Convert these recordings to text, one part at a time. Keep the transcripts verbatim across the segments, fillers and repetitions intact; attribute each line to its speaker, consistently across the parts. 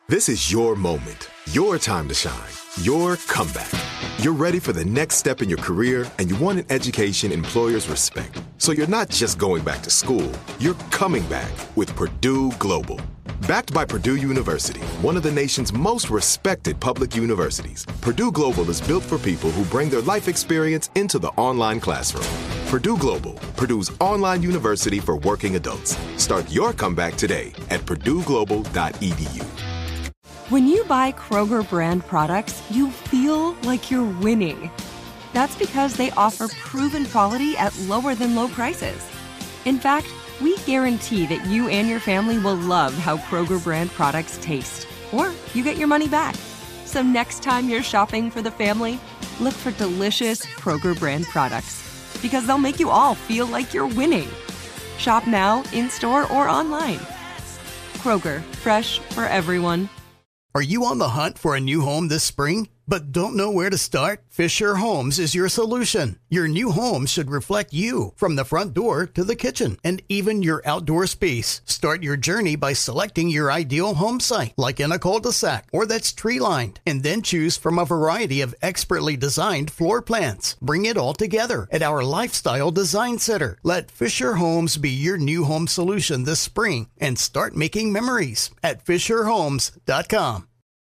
Speaker 1: This is your moment, your time to shine, your comeback. You're ready for the next step in your career, and you want an education employers respect. So you're not just going back to school, you're coming back with Purdue Global. Backed by Purdue University, one of the nation's most respected public universities, Purdue Global is built for people who bring their life experience into the online classroom. Purdue Global, Purdue's online university for working adults. Start your comeback today at purdue global dot e d u.
Speaker 2: When you buy Kroger brand products, you feel like you're winning. That's because they offer proven quality at lower than low prices. In fact, we guarantee that you and your family will love how Kroger brand products taste, or you get your money back. So next time you're shopping for the family, look for delicious Kroger brand products, because they'll make you all feel like you're winning. Shop now, in-store, or online. Kroger, fresh for everyone.
Speaker 3: Are you on the hunt for a new home this spring, but don't know where to start? Fisher Homes is your solution. Your new home should reflect you, from the front door to the kitchen, and even your outdoor space. Start your journey by selecting your ideal home site, like in a cul-de-sac or that's tree-lined, and then choose from a variety of expertly designed floor plans. Bring it all together at our Lifestyle Design Center. Let Fisher Homes be your new home solution this spring, and start making memories at fisher homes dot com.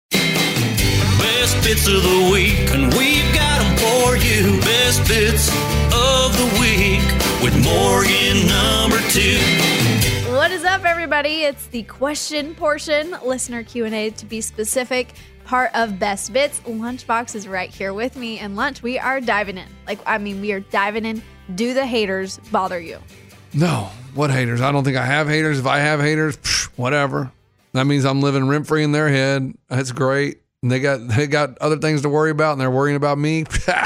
Speaker 4: Best bits of the week, and we've got them for you. Best bits of the week with Morgan number two.
Speaker 5: What is up, everybody? It's the question portion, listener Q and A to be specific, part of Best Bits. Lunchbox is right here with me, and Lunch, we are diving in. Like, I mean, we are diving in. Do the haters bother you?
Speaker 6: No. What haters? I don't think I have haters. If I have haters, psh, whatever. That means I'm living rent-free in their head. That's great. And they got they got other things to worry about, and they're worrying about me.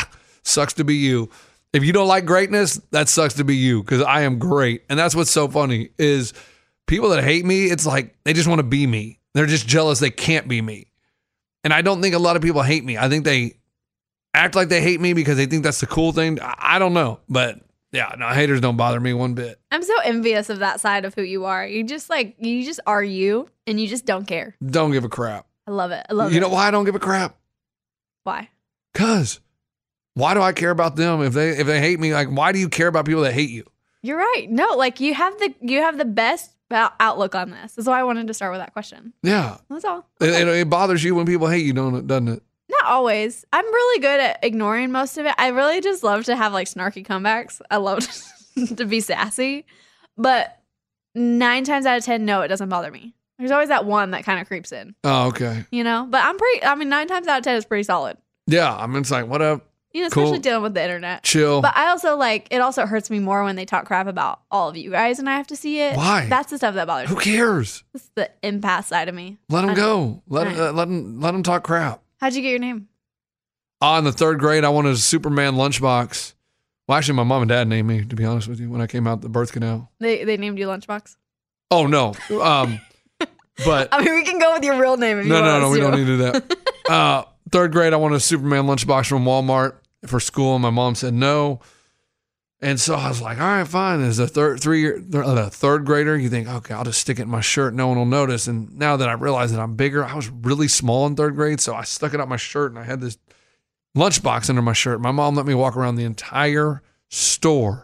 Speaker 6: Sucks to be you. If you don't like greatness, that sucks to be you, because I am great. And that's what's so funny is people that hate me, it's like they just want to be me. They're just jealous they can't be me. And I don't think a lot of people hate me. I think they act like they hate me because they think that's the cool thing. I don't know. But yeah, no, haters don't bother me one bit.
Speaker 5: I'm so envious of that side of who you are. You just like, you just are you, and you just don't care.
Speaker 6: Don't give a crap.
Speaker 5: I love it. I love
Speaker 6: you
Speaker 5: it.
Speaker 6: You know why I don't give a crap?
Speaker 5: Why?
Speaker 6: Because why do I care about them if they if they hate me? Like, why do you care about people that hate you?
Speaker 5: You're right. No, like you have the you have the best outlook on this. That's why I wanted to start with that question.
Speaker 6: Yeah,
Speaker 5: that's all.
Speaker 6: Okay. It, it, it bothers you when people hate you, don't it? Doesn't it?
Speaker 5: Not always. I'm really good at ignoring most of it. I really just love to have like snarky comebacks. I love to be sassy, but nine times out of ten, no, it doesn't bother me. There's always that one that kind of creeps in.
Speaker 6: Oh, okay.
Speaker 5: You know, but I'm pretty, I mean, nine times out of ten is pretty solid.
Speaker 6: Yeah. I mean, it's like, what up?
Speaker 5: You know, especially
Speaker 6: cool.
Speaker 5: dealing with the internet.
Speaker 6: Chill.
Speaker 5: But I also like, it also hurts me more when they talk crap about all of you guys and I have to see it.
Speaker 6: Why?
Speaker 5: That's the stuff that bothers
Speaker 6: Who
Speaker 5: me.
Speaker 6: Who cares?
Speaker 5: It's the empath side of me.
Speaker 6: Let them
Speaker 5: I,
Speaker 6: go. Let them, uh, let them, let them talk crap.
Speaker 5: How'd you get your name?
Speaker 6: Oh, in the third grade, I wanted a Superman lunchbox. Well, actually, my mom and dad named me, to be honest with you, when I came out the birth canal.
Speaker 5: They they named you Lunchbox?
Speaker 6: Oh, no. Um... But
Speaker 5: I mean, we can go with your real name if
Speaker 6: no,
Speaker 5: you want.
Speaker 6: No, no, no, we
Speaker 5: to.
Speaker 6: don't need to do that. uh, third grade, I wanted a Superman lunchbox from Walmart for school, and my mom said no. And so I was like, all right, fine. As a third, three year, uh, third grader, you think, okay, I'll just stick it in my shirt. No one will notice. And now that I realize that I'm bigger, I was really small in third grade, so I stuck it up my shirt, and I had this lunchbox under my shirt. My mom let me walk around the entire store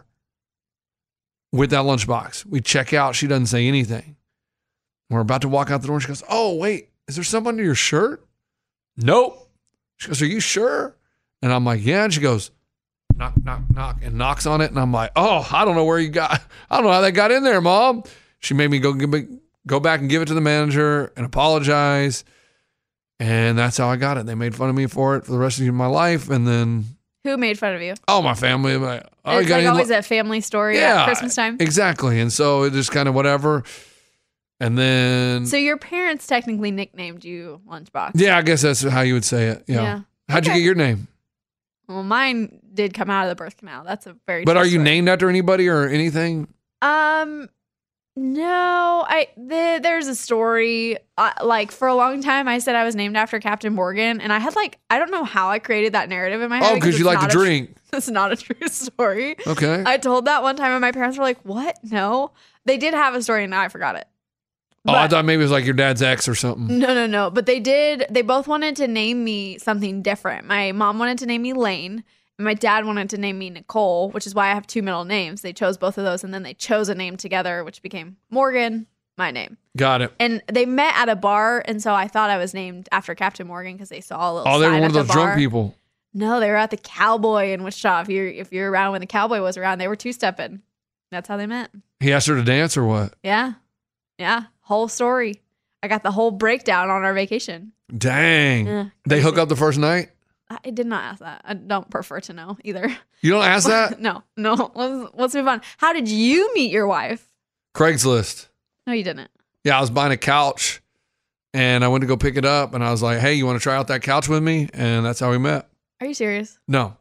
Speaker 6: with that lunchbox. We check out. She doesn't say anything. We're about to walk out the door, and she goes, oh, wait, is there something under your shirt? Nope. She goes, are you sure? And I'm like, yeah. And she goes, knock, knock, knock, and knocks on it. And I'm like, oh, I don't know where you got, I don't know how that got in there, Mom. She made me go give it, go back and give it to the manager and apologize. And that's how I got it. They made fun of me for it for the rest of my life. And then.
Speaker 5: Who made fun of you?
Speaker 6: Oh, my family. Like, oh,
Speaker 5: it's
Speaker 6: you got
Speaker 5: like always
Speaker 6: lo-
Speaker 5: a family story
Speaker 6: yeah,
Speaker 5: at Christmas time.
Speaker 6: Exactly. And so it just kind of whatever. And then.
Speaker 5: So your parents technically nicknamed you Lunchbox.
Speaker 6: Yeah, I guess that's how you would say it. Yeah. yeah. How'd okay. you get your name?
Speaker 5: Well, mine did come out of the birth canal. That's a very.
Speaker 6: But are you
Speaker 5: story.
Speaker 6: named after anybody or anything?
Speaker 5: Um, no. I the, there's a story. Uh, like for a long time, I said I was named after Captain Morgan, and I had like I don't know how I created that narrative in my head.
Speaker 6: Oh, because you like to drink.
Speaker 5: Tr- it's not a true story.
Speaker 6: Okay.
Speaker 5: I told that one time, and my parents were like, "What? No." They did have a story, and now I forgot it.
Speaker 6: Oh, I
Speaker 5: But-
Speaker 6: thought maybe it was like your dad's ex or something.
Speaker 5: No, no, no. But they did. They both wanted to name me something different. My mom wanted to name me Lane, and my dad wanted to name me Nicole, which is why I have two middle names. They chose both of those, and then they chose a name together, which became Morgan, my name.
Speaker 6: Got it.
Speaker 5: And they met at a bar, and so I thought I was named after Captain Morgan because they saw a little.
Speaker 6: Oh, they were
Speaker 5: sign
Speaker 6: one of
Speaker 5: at
Speaker 6: those
Speaker 5: the
Speaker 6: drunk
Speaker 5: bar.
Speaker 6: people.
Speaker 5: No, they were at the Cowboy in Wichita. If you're if you're around when the Cowboy was around, they were two stepping. That's how they met.
Speaker 6: He asked her to dance or what?
Speaker 5: Yeah, yeah. Whole story. I got the whole breakdown on our vacation.
Speaker 6: Dang.
Speaker 5: Yeah,
Speaker 6: They hook
Speaker 5: crazy.
Speaker 6: up the first night?
Speaker 5: I did not ask that. I don't prefer to know either.
Speaker 6: You don't ask that?
Speaker 5: no, no. Let's, let's move on. How did you meet your wife?
Speaker 6: Craigslist.
Speaker 5: No, you didn't.
Speaker 6: Yeah, I was buying a couch and I went to go pick it up and I was like, hey, you want to try out that couch with me? And that's how we met.
Speaker 5: Are you serious?
Speaker 6: No.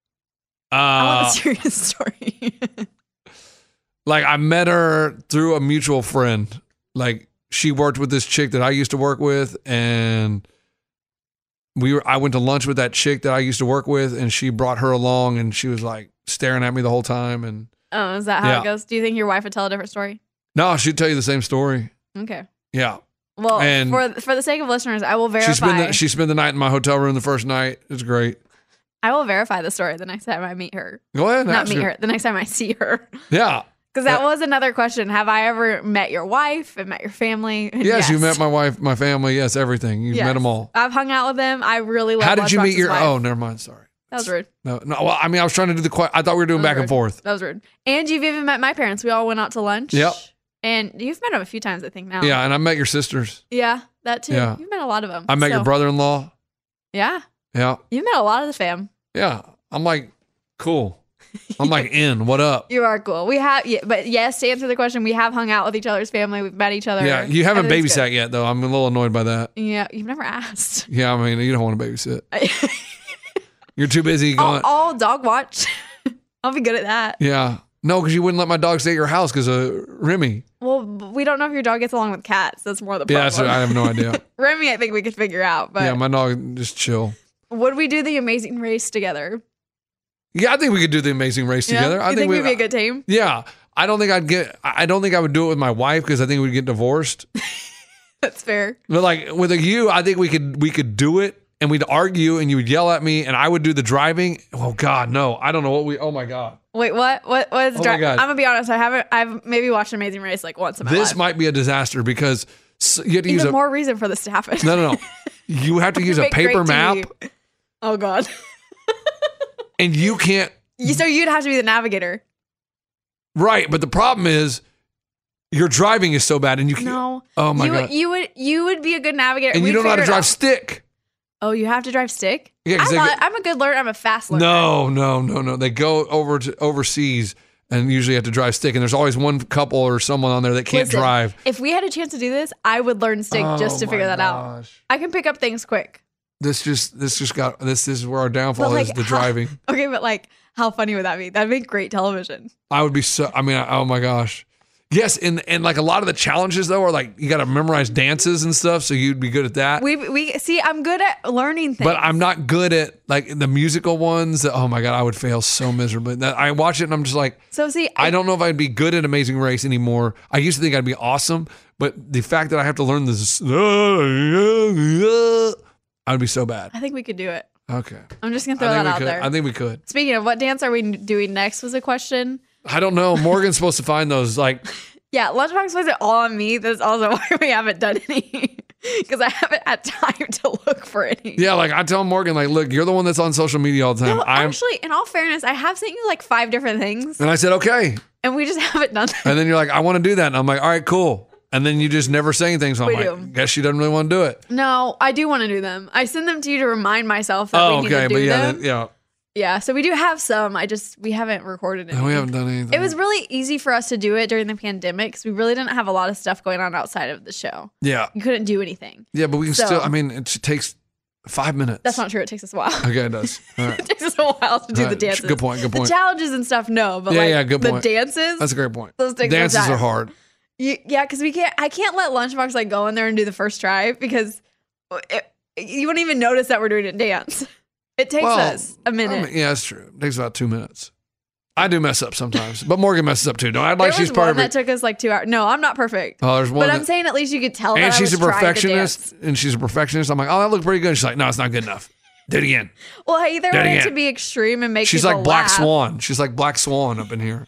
Speaker 5: I want
Speaker 6: Uh,
Speaker 5: the serious story.
Speaker 6: like I met her through a mutual friend. Like she worked with this chick that I used to work with and we were I went to lunch with that chick that I used to work with and she brought her along and she was like staring at me the whole time and
Speaker 5: oh, is that how
Speaker 6: Yeah.
Speaker 5: it goes? Do you think your wife would tell a different story?
Speaker 6: no, she'd tell you the same story.
Speaker 5: Okay.
Speaker 6: Yeah.
Speaker 5: Well,
Speaker 6: And-
Speaker 5: for for the sake of listeners, I will verify.
Speaker 6: She spent the, she spent the night in my hotel room the first night. It was great.
Speaker 5: I will verify the story the next time I meet her.
Speaker 6: Go ahead.
Speaker 5: Not
Speaker 6: ask
Speaker 5: meet her. The next time I see her.
Speaker 6: Yeah.
Speaker 5: Because that
Speaker 6: Yeah.
Speaker 5: was another question. Have I ever met your wife and met your family? And
Speaker 6: Yes, you met my wife, my family. Yes, everything. You've
Speaker 5: Yes.
Speaker 6: met them all.
Speaker 5: I've hung out with them. I really love
Speaker 6: How did you meet
Speaker 5: Lunchbox's
Speaker 6: your?
Speaker 5: wife.
Speaker 6: Oh, never mind. Sorry.
Speaker 5: That was rude.
Speaker 6: No, no. Well, I mean, I was trying to do the. que- I thought we were doing
Speaker 5: That was
Speaker 6: back and
Speaker 5: rude.
Speaker 6: forth.
Speaker 5: That was rude. And you've even met my parents. We all went out to lunch.
Speaker 6: Yep.
Speaker 5: And you've met them a few times, I think, now.
Speaker 6: Yeah, and I met your sisters.
Speaker 5: Yeah, that too.
Speaker 6: Yeah.
Speaker 5: You've met a lot of them.
Speaker 6: I met your
Speaker 5: So,
Speaker 6: brother-in-law.
Speaker 5: Yeah.
Speaker 6: Yeah,
Speaker 5: You've met a lot of the fam.
Speaker 6: yeah. I'm like, cool. I'm like, in. What up?
Speaker 5: You are cool. We have, yeah, but yes, to answer the question, we have hung out with each other's family. We've met each other.
Speaker 6: Yeah, you haven't
Speaker 5: Everything's
Speaker 6: babysat yet, though. I'm a little annoyed by that.
Speaker 5: good. Yeah, you've never asked.
Speaker 6: Yeah, I mean, you don't want to babysit. You're too busy
Speaker 5: I'll,
Speaker 6: going.
Speaker 5: I'll dog watch. I'll be good at that.
Speaker 6: Yeah. No, because you wouldn't let my dog stay at your house because of Remy.
Speaker 5: Well, we don't know if your dog gets along with cats. That's more the
Speaker 6: Yeah,
Speaker 5: problem.
Speaker 6: that's, I have no idea.
Speaker 5: Remy, I think we could figure out. But
Speaker 6: yeah, my dog just chill.
Speaker 5: would we do the Amazing Race together?
Speaker 6: Yeah, I think we could do the Amazing Race
Speaker 5: Yeah?
Speaker 6: together. I
Speaker 5: you think,
Speaker 6: we,
Speaker 5: we'd be a good team?
Speaker 6: Yeah, I don't think I'd get. I don't think I would do it with my wife because I think we'd get divorced.
Speaker 5: That's fair.
Speaker 6: But like with a you, I think we could we could do it, and we'd argue, and you would yell at me, and I would do the driving. Oh God, no! I don't know what we. Oh my God,
Speaker 5: Wait, what? What? What is?
Speaker 6: Oh
Speaker 5: dri-
Speaker 6: my God.
Speaker 5: I'm gonna be honest. I haven't. I've maybe watched Amazing Race like once in my
Speaker 6: this
Speaker 5: life.
Speaker 6: might be a disaster because s- you have to use
Speaker 5: Even
Speaker 6: a
Speaker 5: more reason for this to happen.
Speaker 6: no, no, no. You have to use a
Speaker 5: Make
Speaker 6: paper
Speaker 5: great
Speaker 6: map,
Speaker 5: T V. Oh God.
Speaker 6: and you can't.
Speaker 5: You- so you'd have to be the navigator.
Speaker 6: Right, but the problem is your driving is so bad, and you can't.
Speaker 5: No.
Speaker 6: Oh my
Speaker 5: you,
Speaker 6: God.
Speaker 5: You would. You would be a good navigator.
Speaker 6: And you
Speaker 5: We'd
Speaker 6: don't know how to
Speaker 5: figure it
Speaker 6: drive
Speaker 5: out.
Speaker 6: stick.
Speaker 5: Oh, you have to drive stick.
Speaker 6: Yeah, 'cause
Speaker 5: I'm,
Speaker 6: they
Speaker 5: not-
Speaker 6: go-
Speaker 5: I'm a good learner. I'm a fast learner.
Speaker 6: No, no, no, no. They go over to overseas and usually have to drive stick. And there's always one couple or someone on there that can't
Speaker 5: Listen,
Speaker 6: drive.
Speaker 5: If we had a chance to do this, I would learn stick just to
Speaker 6: Oh,
Speaker 5: figure
Speaker 6: my
Speaker 5: that out.
Speaker 6: gosh.
Speaker 5: I can pick up things quick.
Speaker 6: This just this just got this, this is where our downfall
Speaker 5: But, like,
Speaker 6: is the
Speaker 5: how-
Speaker 6: driving.
Speaker 5: Okay, but like, how funny would that be? That'd make great television.
Speaker 6: I would be so. I mean, I, oh my gosh. Yes, and and like a lot of the challenges though are like you got to memorize dances and stuff, so you'd be good at that.
Speaker 5: We we see. I'm good at learning things.
Speaker 6: but I'm not good at like the musical ones. That, oh my god, I would fail so miserably. That I watch it and I'm just like,
Speaker 5: So see,
Speaker 6: I don't know if I'd be good at Amazing Race anymore. I used to think I'd be awesome, but the fact that I have to learn this, I'd be so bad.
Speaker 5: I think we could do it.
Speaker 6: Okay,
Speaker 5: I'm just gonna
Speaker 6: I
Speaker 5: throw
Speaker 6: think
Speaker 5: that
Speaker 6: we
Speaker 5: out
Speaker 6: could.
Speaker 5: there.
Speaker 6: I think we could.
Speaker 5: Speaking of, what dance are we doing next? Was a question.
Speaker 6: I don't know. Morgan's supposed to find those. Like,
Speaker 5: Yeah, Lunchbox was it all on me. That's also why we haven't done any, because I haven't had time to look for any.
Speaker 6: yeah, like I tell Morgan, like, look, you're the one that's on social media all the time.
Speaker 5: No,
Speaker 6: I'm,
Speaker 5: actually, in all fairness, I have sent you like five different things,
Speaker 6: and I said okay,
Speaker 5: and we just haven't done them.
Speaker 6: and then you're like, I want to do that, and I'm like, all right, cool. And then you just never say anything, so I'm
Speaker 5: We
Speaker 6: like,
Speaker 5: do.
Speaker 6: guess she doesn't really want to do it.
Speaker 5: No, I do want to do them. I send them to you to remind myself that
Speaker 6: Oh,
Speaker 5: we need
Speaker 6: okay,
Speaker 5: to do
Speaker 6: but yeah,
Speaker 5: them.
Speaker 6: then, yeah,
Speaker 5: Yeah, so we do have some. I just we haven't recorded it.
Speaker 6: no, we haven't done anything.
Speaker 5: It was really easy for us to do it during the pandemic because we really didn't have a lot of stuff going on outside of the show.
Speaker 6: yeah,
Speaker 5: You couldn't do anything.
Speaker 6: yeah, but we can
Speaker 5: So-
Speaker 6: still. I mean, it takes five minutes.
Speaker 5: That's not true. It takes us a while.
Speaker 6: Okay, it does. All right.
Speaker 5: It takes us a while to do
Speaker 6: All
Speaker 5: the
Speaker 6: right,
Speaker 5: dances.
Speaker 6: good point, good
Speaker 5: The
Speaker 6: point.
Speaker 5: challenges and stuff, no, but
Speaker 6: Yeah,
Speaker 5: like
Speaker 6: yeah, good
Speaker 5: the
Speaker 6: point.
Speaker 5: dances,
Speaker 6: That's a great point.
Speaker 5: Those take some
Speaker 6: Dances
Speaker 5: time.
Speaker 6: are hard.
Speaker 5: you, yeah, because we can't. I can't let Lunchbox like go in there and do the first try because it, you wouldn't even notice that we're doing a dance. It takes
Speaker 6: Well,
Speaker 5: us a minute.
Speaker 6: I mean, yeah, that's true. It takes about two minutes. I do mess up sometimes, but Morgan messes up too. No, I'd like
Speaker 5: there
Speaker 6: she's
Speaker 5: was one
Speaker 6: perfect.
Speaker 5: that took us like two hours. No, I'm not perfect.
Speaker 6: Oh, there's one
Speaker 5: but
Speaker 6: that-
Speaker 5: I'm saying at least you could tell that
Speaker 6: and
Speaker 5: I
Speaker 6: she's a
Speaker 5: was trying to
Speaker 6: perfectionist,
Speaker 5: dance.
Speaker 6: and she's a perfectionist. I'm like, oh, that looked pretty good. She's like, no, it's not good enough. Do it again.
Speaker 5: Well, I either
Speaker 6: Do it
Speaker 5: want it
Speaker 6: again.
Speaker 5: to be extreme and make
Speaker 6: She's
Speaker 5: people
Speaker 6: like Black
Speaker 5: laugh.
Speaker 6: Swan. She's like Black Swan up in here.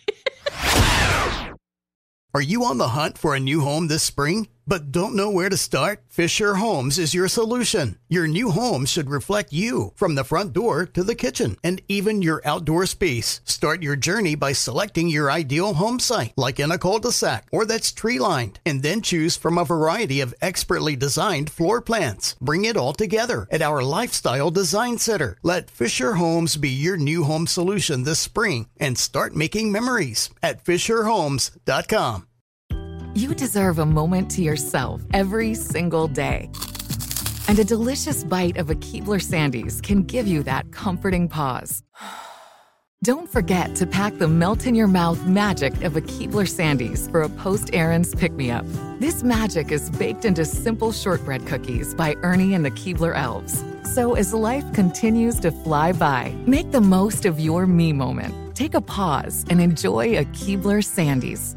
Speaker 3: Are you on the hunt for a new home this spring, but don't know where to start? Fisher Homes is your solution. Your new home should reflect you, from the front door to the kitchen and even your outdoor space. Start your journey by selecting your ideal home site, like in a cul-de-sac or that's tree-lined, and then choose from a variety of expertly designed floor plans. Bring it all together at our Lifestyle Design Center. Let Fisher Homes be your new home solution this spring and start making memories at fisher homes dot com.
Speaker 7: You deserve a moment to yourself every single day. And a delicious bite of a Keebler Sandies can give you that comforting pause. Don't forget to pack the melt-in-your-mouth magic of a Keebler Sandies for a post-errands pick-me-up. This magic is baked into simple shortbread cookies by Ernie and the Keebler Elves. So as life continues to fly by, make the most of your me moment. Take a pause and enjoy a Keebler Sandies.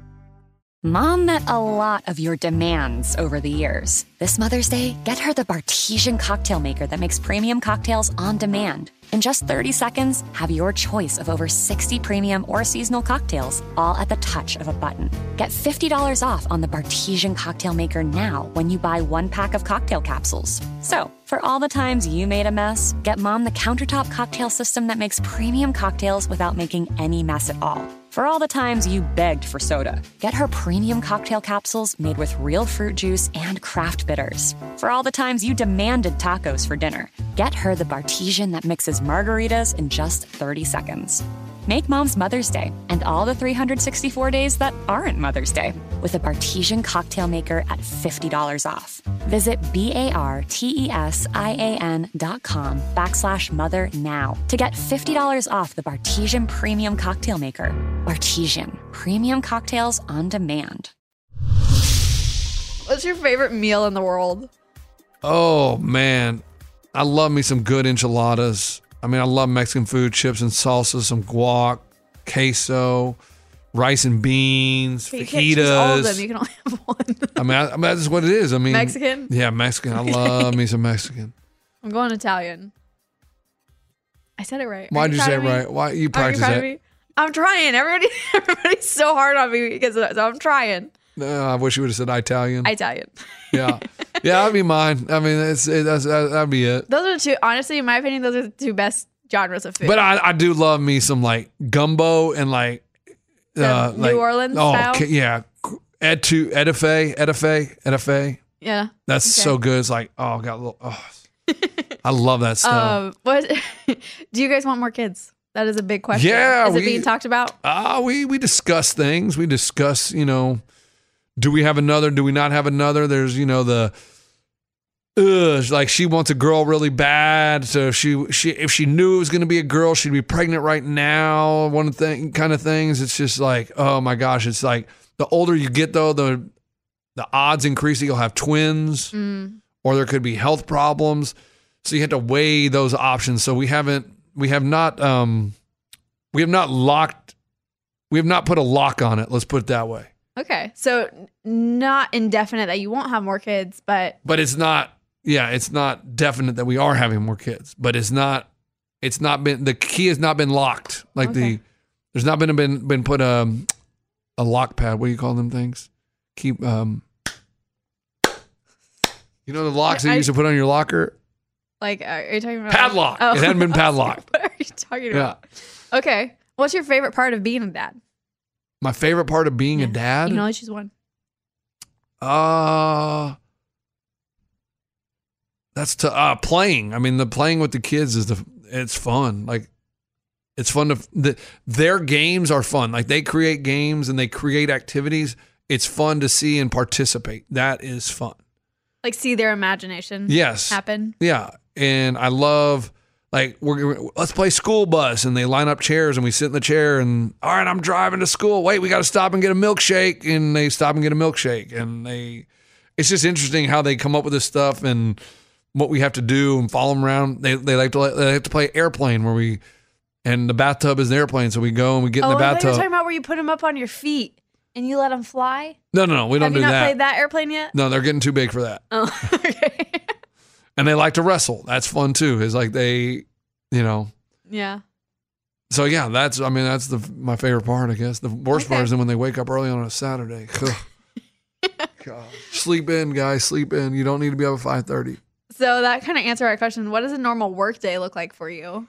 Speaker 8: Mom met a lot of your demands over the years. This Mother's Day, get her the Bartesian cocktail maker that makes premium cocktails on demand. In just thirty seconds, have your choice of over sixty premium or seasonal cocktails, all at the touch of a button. Get fifty dollars off on the Bartesian cocktail maker now when you buy one pack of cocktail capsules. So, for all the times you made a mess, get Mom the countertop cocktail system that makes premium cocktails without making any mess at all. For all the times you begged for soda, get her premium cocktail capsules made with real fruit juice and craft bitters. For all the times you demanded tacos for dinner, get her the Bartesian that mixes margaritas in just thirty seconds. Make Mom's Mother's Day and all the three hundred sixty-four days that aren't Mother's Day with a Bartesian cocktail maker at fifty dollars off. Visit B-A-R-T-E-S-I-A-N dot com backslash mother now to get fifty dollars off the Bartesian Premium Cocktail Maker. Bartesian, premium cocktails on demand.
Speaker 5: What's your favorite meal in the world?
Speaker 6: Oh, man. I love me some good enchiladas. I mean, I love Mexican food, chips and salsa, some guac, queso, rice and beans,
Speaker 5: You can't choose all of them.
Speaker 6: fajitas.
Speaker 5: You can only have one.
Speaker 6: I mean, I, I mean, that's what it is. I mean,
Speaker 5: Mexican?
Speaker 6: Yeah, Mexican. I love me some Mexican.
Speaker 5: I'm going Italian. I said it right.
Speaker 6: Why'd
Speaker 5: Are
Speaker 6: you say it
Speaker 5: proud of me?
Speaker 6: right? Why you
Speaker 5: Are you
Speaker 6: practice
Speaker 5: proud of
Speaker 6: that?
Speaker 5: me? I'm trying. Everybody, everybody's so hard on me because of that. So I'm trying.
Speaker 6: No, I wish you would have said Italian.
Speaker 5: Italian.
Speaker 6: yeah, yeah, that'd be mine. I mean, it's it, that's, that, that'd be it.
Speaker 5: Those are the two. Honestly, in my opinion, those are the two best genres of food.
Speaker 6: But I, I do love me some like gumbo and like uh,
Speaker 5: New
Speaker 6: like,
Speaker 5: Orleans
Speaker 6: oh,
Speaker 5: style?
Speaker 6: okay, yeah, ed to edife, edife, edife.
Speaker 5: yeah.
Speaker 6: That's
Speaker 5: Okay.
Speaker 6: so good. It's like oh, got a little. Oh, I love that stuff.
Speaker 5: Um, what do you guys want more kids? That is a big question.
Speaker 6: Yeah,
Speaker 5: is
Speaker 6: we-
Speaker 5: it being talked about?
Speaker 6: Ah, we we discuss things. We discuss, you know, do we have another? Do we not have another? There's, you know, the ugh, like she wants a girl really bad. So if she she if she knew it was going to be a girl, she'd be pregnant right now. One of the thing, kind of things. It's just like, oh my gosh, it's like the older you get though, the the odds increase that you'll have twins,
Speaker 5: Mm.
Speaker 6: or there could be health problems. So you have to weigh those options. So we haven't. We have not um, we have not locked, we have not put a lock on it. Let's put it that way.
Speaker 5: Okay. So n- not indefinite that you won't have more kids, but
Speaker 6: But it's not, yeah, it's not definite that we are having more kids. But it's not, it's not been, the key has not been locked. Like the,
Speaker 5: Okay.
Speaker 6: there's not been been been put a a lock pad. What do you call them things? Keep um, you know the locks that
Speaker 5: I-
Speaker 6: you used to put on your locker.
Speaker 5: like, uh, are you talking about
Speaker 6: Padlock. It hadn't been padlocked.
Speaker 5: What are you talking
Speaker 6: Yeah.
Speaker 5: about? Okay. What's your favorite part of being a dad?
Speaker 6: My favorite part of being a
Speaker 5: Yeah.
Speaker 6: dad.
Speaker 5: You can only choose one.
Speaker 6: Uh that's to uh playing. I mean, the playing with the kids is the it's fun. Like it's fun to the, their games are fun. Like they create games and they create activities. It's fun to see and participate. That is fun.
Speaker 5: Like see their imagination
Speaker 6: Yes.
Speaker 5: happen.
Speaker 6: Yeah, and I love like we're let's play school bus, and they line up chairs, and we sit in the chair, and all right, I'm driving to school. Wait, we got to stop and get a milkshake, and they stop and get a milkshake, and they. It's just interesting how they come up with this stuff and what we have to do and follow them around. They they like to they like to play airplane where we And the bathtub is the airplane, so we go and we get in
Speaker 5: Oh,
Speaker 6: the
Speaker 5: I thought you
Speaker 6: bathtub.
Speaker 5: were talking about where you put them up on your feet and you let them fly.
Speaker 6: No, no, no, we don't
Speaker 5: Have
Speaker 6: do
Speaker 5: you not
Speaker 6: that.
Speaker 5: played that airplane yet?
Speaker 6: No, they're getting too big for that.
Speaker 5: Oh, okay.
Speaker 6: And they like to wrestle. That's fun too. It's like they, you know.
Speaker 5: Yeah.
Speaker 6: So yeah, that's I mean that's the my favorite part. I guess the worst
Speaker 5: Okay.
Speaker 6: part is then when they wake up early on a Saturday. God, sleep in, guys, sleep in. You don't need to be up at five thirty.
Speaker 5: So that kind of answered our question. What does a normal work day look like for you?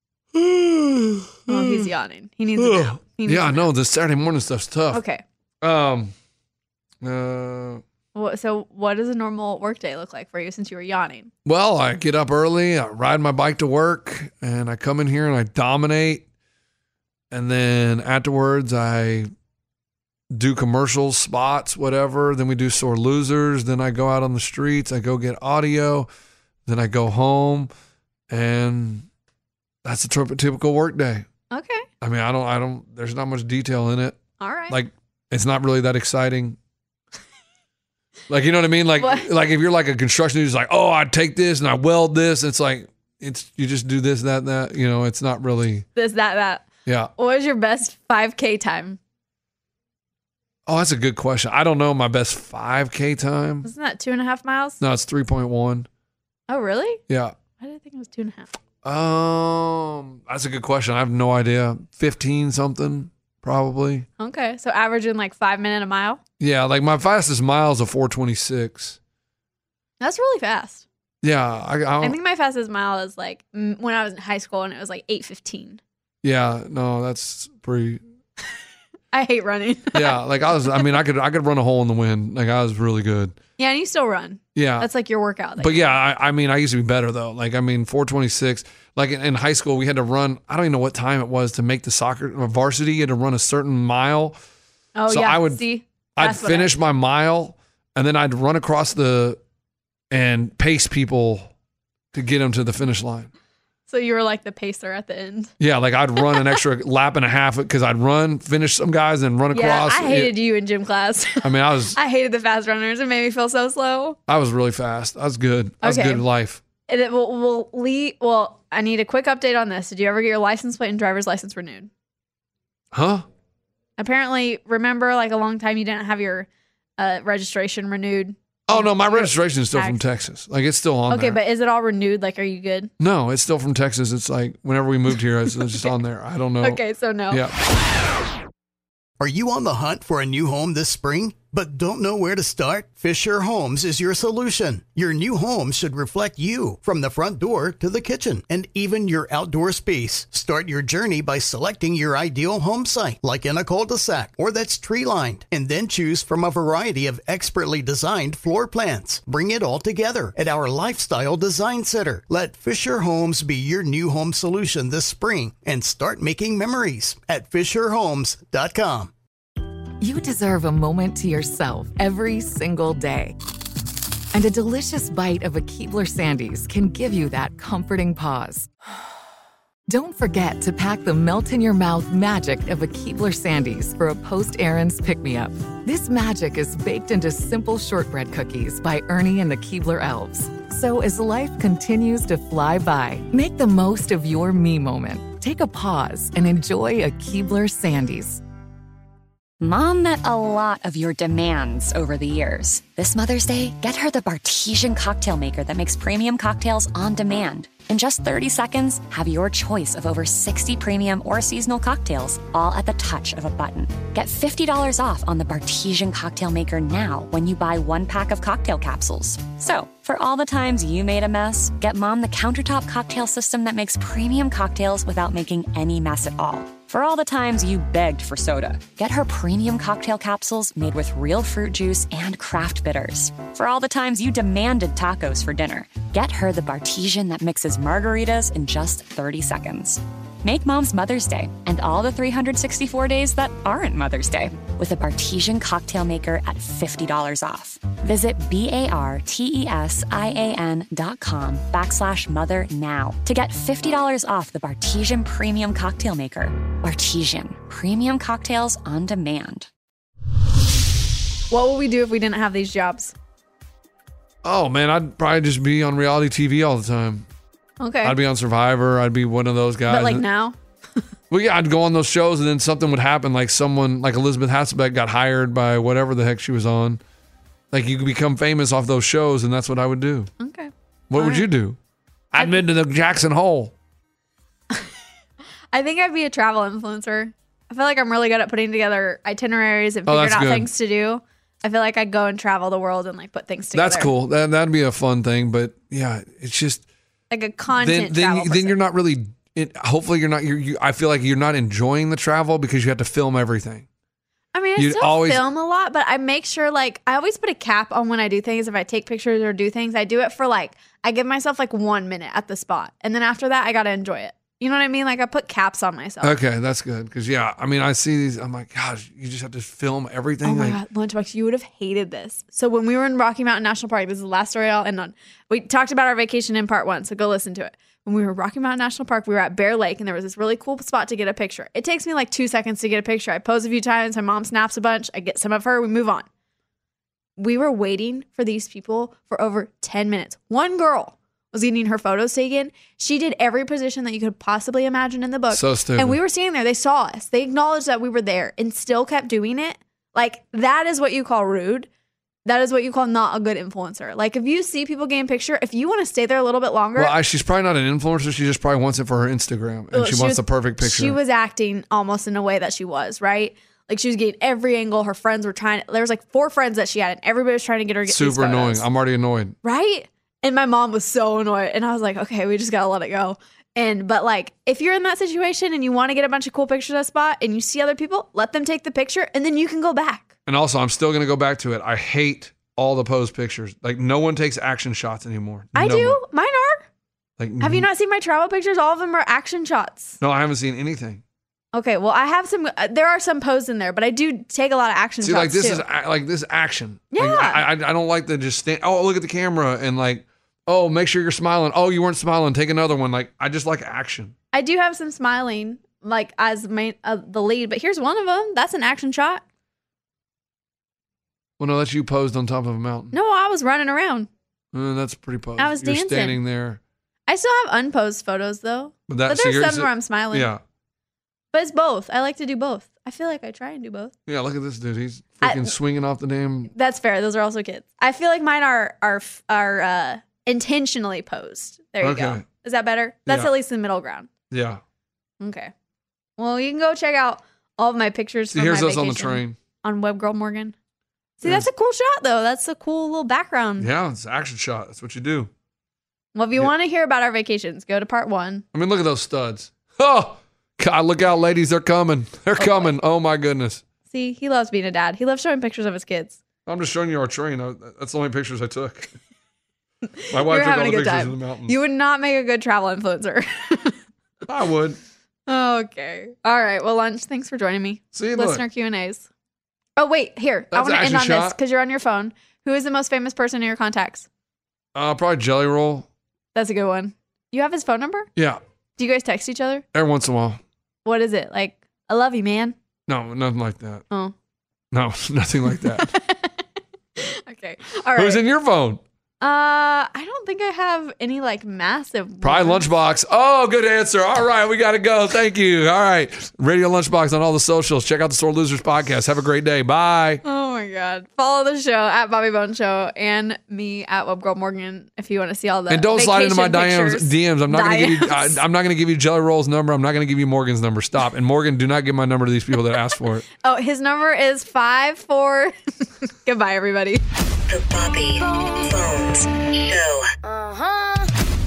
Speaker 5: Oh, he's yawning. He needs a nap. He needs
Speaker 6: Yeah,
Speaker 5: a
Speaker 6: I
Speaker 5: nap.
Speaker 6: know this Saturday morning stuff's tough.
Speaker 5: Okay.
Speaker 6: Um. Uh.
Speaker 5: What, so what does a normal work day look like for you since you were yawning?
Speaker 6: Well, I get up early, I ride my bike to work, and I come in here and I dominate. And then afterwards, I do commercials, spots, whatever. Then we do sore losers. Then I go out on the streets. I go get audio. Then I go home, and that's a tri- typical work day.
Speaker 5: Okay.
Speaker 6: I mean, I don't, I don't. There's not much detail in it.
Speaker 5: All right.
Speaker 6: Like, it's not really that exciting. Like, you know what I mean? Like,
Speaker 5: What?
Speaker 6: like if you're like a construction dude who's like, oh, I take this and I weld this. It's like, it's, you just do this, that, that, you know, it's not really,
Speaker 5: this, that, that.
Speaker 6: yeah.
Speaker 5: What was your best five K time?
Speaker 6: Oh, that's a good question. I don't know my best five K time.
Speaker 5: Wasn't that two and a half miles?
Speaker 6: No, it's three point one.
Speaker 5: Oh, really?
Speaker 6: Yeah.
Speaker 5: I didn't think it was two and a half.
Speaker 6: Um, that's a good question. I have no idea. fifteen something, probably.
Speaker 5: Okay. So averaging like five minutes a mile?
Speaker 6: Yeah. Like my fastest mile is a four twenty-six.
Speaker 5: That's really fast.
Speaker 6: Yeah. I, I,
Speaker 5: I think my fastest mile is like mm, when I was in high school and it was like eight fifteen.
Speaker 6: yeah. No, that's pretty.
Speaker 5: I hate running.
Speaker 6: Yeah, like I was. I mean, I could I could run a hole in the wind. Like I was really good.
Speaker 5: Yeah, and you still run.
Speaker 6: Yeah,
Speaker 5: That's like your workout. that
Speaker 6: but
Speaker 5: you-
Speaker 6: yeah, I, I mean, I used to be better though. Like I mean, four twenty six. Like in, in high school, we had to run. I don't even know what time it was to make the soccer or varsity. You had to run a certain mile.
Speaker 5: Oh,
Speaker 6: so
Speaker 5: yeah.
Speaker 6: I would-
Speaker 5: See?
Speaker 6: I'd
Speaker 5: That's what I-
Speaker 6: finish my mile, and then I'd run across the and pace people to get them to the finish line.
Speaker 5: So you were like the pacer at the end.
Speaker 6: Yeah, like I'd run an extra lap and a half because I'd run, finish some guys, and run
Speaker 5: Yeah,
Speaker 6: across.
Speaker 5: I hated you in gym class.
Speaker 6: I mean, I was
Speaker 5: I hated the fast runners. It made me feel so slow.
Speaker 6: I was really fast. I was good. I was
Speaker 5: Okay.
Speaker 6: good in life.
Speaker 5: And it will, will lead, well, I need a quick update on this. Did you ever get your license plate and driver's license renewed?
Speaker 6: Huh?
Speaker 5: Apparently, remember like a long time you didn't have your uh, registration renewed?
Speaker 6: Oh no, my registration is still from
Speaker 5: Tax.
Speaker 6: Texas. Like it's still on
Speaker 5: Okay,
Speaker 6: there.
Speaker 5: but is it all renewed? Like, are you good?
Speaker 6: No, it's still from Texas. It's like whenever we moved here, it's, it's just on there. I don't know.
Speaker 5: Okay, so no.
Speaker 6: Yeah.
Speaker 3: Are you on the hunt for a new home this spring, but don't know where to start? Fisher Homes is your solution. Your new home should reflect you from the front door to the kitchen and even your outdoor space. Start your journey by selecting your ideal home site, like in a cul-de-sac or that's tree-lined, and then choose from a variety of expertly designed floor plans. Bring it all together at our Lifestyle Design Center. Let Fisher Homes be your new home solution this spring and start making memories at fisher homes dot com.
Speaker 7: You deserve a moment to yourself every single day. And a delicious bite of a Keebler Sandies can give you that comforting pause. Don't forget to pack the melt-in-your-mouth magic of a Keebler Sandies for a post-errands pick-me-up. This magic is baked into simple shortbread cookies by Ernie and the Keebler Elves. So as life continues to fly by, make the most of your me moment. Take a pause and enjoy a Keebler Sandies.
Speaker 8: Mom met a lot of your demands over the years. This Mother's Day, get her the Bartesian cocktail maker that makes premium cocktails on demand. In just thirty seconds, have your choice of over sixty premium or seasonal cocktails, all at the touch of a button. Get fifty dollars off on the Bartesian cocktail maker now when you buy one pack of cocktail capsules. So, for all the times you made a mess, get Mom the countertop cocktail system that makes premium cocktails without making any mess at all. For all the times you begged for soda, get her premium cocktail capsules made with real fruit juice and craft bitters. For all the times you demanded tacos for dinner, get her the Bartesian that mixes margaritas in just thirty seconds. Make Mom's Mother's Day and all the three hundred sixty-four days that aren't Mother's Day with a Bartesian cocktail maker at fifty dollars off. Visit B-A-R-T-E-S-I-A-N dot com backslash mother now to get fifty dollars off the Bartesian Premium Cocktail Maker. Bartesian, premium cocktails on demand.
Speaker 5: What would we do if we didn't have these jobs?
Speaker 6: Oh man, I'd probably just be on reality T V all the time.
Speaker 5: Okay.
Speaker 6: I'd be on Survivor. I'd be one of those guys.
Speaker 5: but like now?
Speaker 6: Well, yeah, I'd go on those shows and then something would happen. Like someone, like Elizabeth Hasselbeck got hired by whatever the heck she was on. Like you could become famous off those shows, and that's what I would do.
Speaker 5: Okay.
Speaker 6: What
Speaker 5: All
Speaker 6: would
Speaker 5: right.
Speaker 6: you do? I'd been to the Jackson Hole.
Speaker 5: I think I'd be a travel influencer. I feel like I'm really good at putting together itineraries and
Speaker 6: Oh,
Speaker 5: figuring
Speaker 6: that's
Speaker 5: out
Speaker 6: good.
Speaker 5: things to do. I feel like I'd go and travel the world and like put things together.
Speaker 6: That's cool. That that'd be a fun thing. But yeah, it's just
Speaker 5: Like a
Speaker 6: then
Speaker 5: content
Speaker 6: then,
Speaker 5: travel
Speaker 6: then
Speaker 5: person.
Speaker 6: you're not really. It, hopefully, you're not. You're, you, I feel like you're not enjoying the travel because you have to film everything.
Speaker 5: I mean, I
Speaker 6: You'd
Speaker 5: still
Speaker 6: always-
Speaker 5: film a lot, but I make sure like I always put a cap on when I do things. If I take pictures or do things, I do it for like I give myself like one minute at the spot, and then after that, I gotta enjoy it. You know what I mean? Like I put caps on myself.
Speaker 6: Okay, that's good. Because yeah, I mean, I see these. I'm like, gosh, you just have to film everything.
Speaker 5: Oh my
Speaker 6: like,
Speaker 5: God, Lunchbox, you would have hated this. So when we were in Rocky Mountain National Park, this is the last story I'll end on. We talked about our vacation in part one, so go listen to it. When we were at Rocky Mountain National Park, we were at Bear Lake, and there was this really cool spot to get a picture. It takes me like two seconds to get a picture. I pose a few times, my mom snaps a bunch, I get some of her, we move on. We were waiting for these people for over ten minutes. One girl was getting her photos taken. She did every position that you could possibly imagine in the book.
Speaker 6: So stupid.
Speaker 5: And we were standing there. They saw us. They acknowledged that we were there and still kept doing it. Like, that is what you call rude. That is what you call not a good influencer. Like, if you see people getting a picture, if you want to stay there a little bit longer.
Speaker 6: well, I, she's probably not an influencer. She just probably wants it for her Instagram, and
Speaker 5: Well,
Speaker 6: she,
Speaker 5: she
Speaker 6: wants
Speaker 5: was-
Speaker 6: the perfect picture.
Speaker 5: She was acting almost in a way that she was, right? Like, she was getting every angle. Her friends were trying. There was like four friends that she had, and everybody was trying to get her to get these
Speaker 6: super annoying.
Speaker 5: photos.
Speaker 6: I'm already annoyed.
Speaker 5: Right? And my mom was so annoyed. And I was like, okay, we just got to let it go. And, but like, if you're in that situation and you want to get a bunch of cool pictures of a spot and you see other people, let them take the picture and then you can go back.
Speaker 6: And also, I'm still going to go back to it. I hate all the pose pictures. Like, no one takes action shots anymore.
Speaker 5: I
Speaker 6: No
Speaker 5: do.
Speaker 6: one.
Speaker 5: Mine are.
Speaker 6: Like,
Speaker 5: Have you not seen my travel pictures? All of them are action shots.
Speaker 6: No, I haven't seen anything.
Speaker 5: Okay, well, I have some. Uh, there are some poses in there, but I do take a lot of action
Speaker 6: See,
Speaker 5: shots
Speaker 6: like this
Speaker 5: too.
Speaker 6: is a- like this action.
Speaker 5: Yeah.
Speaker 6: Like, I, I I don't like to just stand. Oh, look at the camera and like, oh, make sure you're smiling. Oh, you weren't smiling. Take another one. Like, I just like action.
Speaker 5: I do have some smiling, like as main, uh, the lead, but here's one of them. That's an action shot.
Speaker 6: Well, no, that's you posed on top of a mountain.
Speaker 5: No, I was running around.
Speaker 6: Uh, that's pretty posed.
Speaker 5: I was
Speaker 6: You're
Speaker 5: dancing.
Speaker 6: standing there.
Speaker 5: I still have unposed photos though,
Speaker 6: But, that,
Speaker 5: but
Speaker 6: so
Speaker 5: there's
Speaker 6: you're-
Speaker 5: some where I'm smiling.
Speaker 6: Yeah.
Speaker 5: But it's both. I like to do both. I feel like I try and do both.
Speaker 6: Yeah, look at this dude. He's
Speaker 5: I-
Speaker 6: freaking swinging off the damn.
Speaker 5: That's fair. Those are also kids. I feel like mine are are are uh, intentionally posed. There you go.
Speaker 6: Okay.
Speaker 5: Is that better? That's
Speaker 6: Yeah.
Speaker 5: at least the middle ground.
Speaker 6: Yeah.
Speaker 5: Okay. Well, you can go check out all of my pictures.
Speaker 6: See,
Speaker 5: from
Speaker 6: here's
Speaker 5: my
Speaker 6: us on the
Speaker 5: vacation
Speaker 6: train.
Speaker 5: on Web Girl Morgan. See,
Speaker 6: Yeah.
Speaker 5: that's a cool shot though. That's a cool little background.
Speaker 6: Yeah, it's an action shot. That's what you do.
Speaker 5: Well, if you
Speaker 6: Yeah.
Speaker 5: want to hear about our vacations, go to part one.
Speaker 6: I mean, look at those studs. Oh, God, look out, ladies. They're coming. They're coming. Oh, my goodness.
Speaker 5: See, he loves being a dad. He loves showing pictures of his kids.
Speaker 6: I'm just showing you our train. I- That's the only pictures I took. My
Speaker 5: You're
Speaker 6: wife took all
Speaker 5: having
Speaker 6: the
Speaker 5: a good
Speaker 6: pictures
Speaker 5: time.
Speaker 6: of the mountains.
Speaker 5: You would not make a good travel influencer.
Speaker 6: I would.
Speaker 5: Okay. All right. Well, Lunch, thanks for joining me.
Speaker 6: See, look.
Speaker 5: Listener Q and A's. Oh, wait. Here. I
Speaker 6: That's
Speaker 5: want to end
Speaker 6: action
Speaker 5: on this
Speaker 6: shot.
Speaker 5: because you're on your phone. Who is the most famous person in your contacts?
Speaker 6: Uh, probably Jelly Roll.
Speaker 5: That's a good one. You have his phone number?
Speaker 6: Yeah,
Speaker 5: Do you guys text each other?
Speaker 6: every once in a while.
Speaker 5: What is it? Like, I love you, man.
Speaker 6: No, nothing like that.
Speaker 5: Oh.
Speaker 6: No, nothing like that.
Speaker 5: Okay. All right.
Speaker 6: Who's in your phone?
Speaker 5: Uh, I don't think I have any like massive.
Speaker 6: Probably
Speaker 5: ones.
Speaker 6: Lunchbox. Oh, good answer. All right, we got to go. Thank you. All right. Radio Lunchbox on all the socials. Check out the Sore Losers podcast. Have a great day. Bye.
Speaker 5: Oh my God. Follow the show at Bobby Bone Show and me at Web Girl Morgan if you want to see all the
Speaker 6: And don't slide into my
Speaker 5: vacation
Speaker 6: D Ms.
Speaker 5: pictures.
Speaker 6: D Ms. I'm not going to give you. I,
Speaker 5: D Ms.
Speaker 6: I'm not going to give you Jelly Roll's number. I'm not going to give you Morgan's number. Stop. And Morgan, do not give my number to these people that asked for it.
Speaker 5: Oh, his number is five four. Goodbye, everybody.
Speaker 9: The Bobby Bones Show. Uh-huh.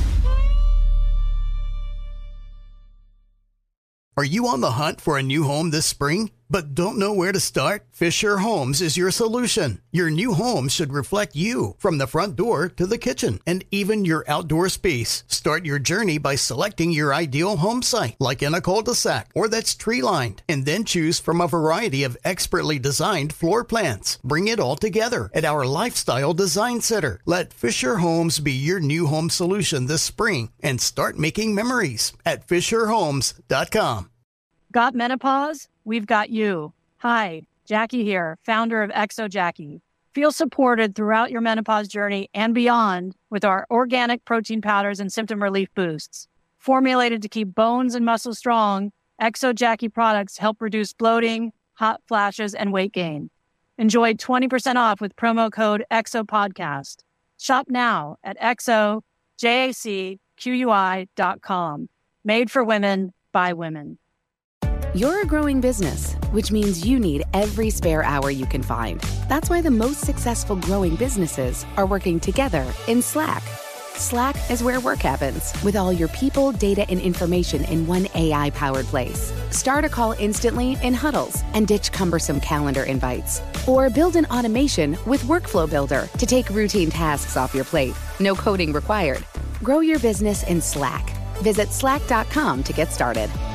Speaker 3: Are you on the hunt for a new home this spring, but don't know where to start? Fisher Homes is your solution. Your new home should reflect you, from the front door to the kitchen, and even your outdoor space. Start your journey by selecting your ideal home site, like in a cul-de-sac or that's tree-lined, and then choose from a variety of expertly designed floor plans. Bring it all together at our Lifestyle Design Center. Let Fisher Homes be your new home solution this spring and start making memories at fisher homes dot com.
Speaker 10: Got menopause? We've got you. Hi, Jackie here, founder of Exo Jackie. Feel supported throughout your menopause journey and beyond with our organic protein powders and symptom relief boosts. Formulated to keep bones and muscles strong, ExoJackie products help reduce bloating, hot flashes, and weight gain. Enjoy twenty percent off with promo code EXOPODCAST. Shop now at exo jacqui dot com. Made for women, by women.
Speaker 11: You're a growing business, which means you need every spare hour you can find. That's why the most successful growing businesses are working together in Slack. Slack is where work happens, with all your people, data, and information in one A I-powered place. Start a call instantly in huddles and ditch cumbersome calendar invites. Or build an automation with Workflow Builder to take routine tasks off your plate. No coding required. Grow your business in Slack. Visit slack dot com to get started.